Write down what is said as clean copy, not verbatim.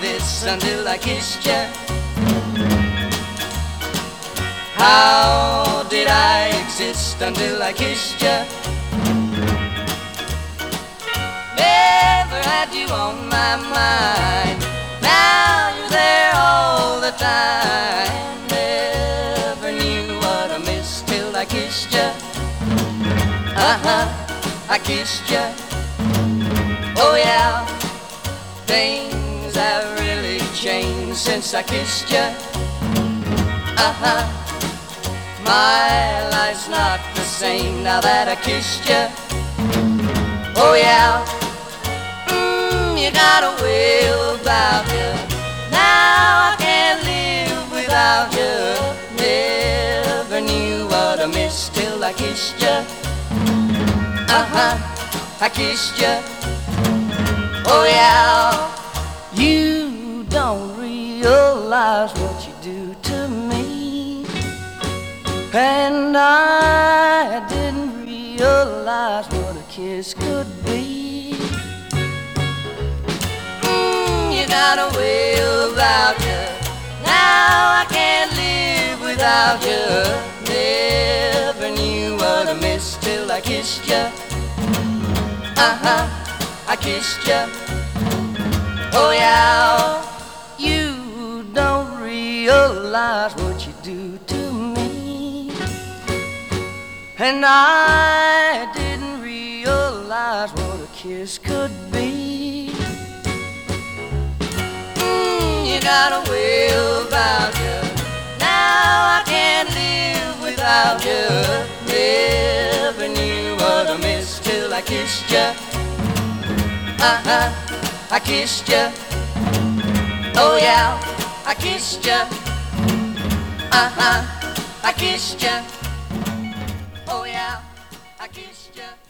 this until I kissed you? How did I exist until I kissed you? Never had you on my mind. Now you're there all the time. Never knew what I missed till I kissed you. I kissed you. Oh yeah, things have really changed since I kissed you. My life's not the same now that I kissed you. Oh yeah, you got a way about you. Now I can't live without you. Never knew what I missed till I kissed you. I kissed you. Oh yeah, you don't realize what you do to me, and I didn't realize what a kiss could be. You got a way about you. Now I can't live without you. Never knew what I missed till I kissed you. I kissed you. Oh yeah, you don't realize what you do to me, and I didn't realize what a kiss could be. You got a way about you. Now I can't live without you. Never knew what I missed till I kissed you. I kissed you. Oh yeah, I kissed you. I kissed you. Oh yeah, I kissed you.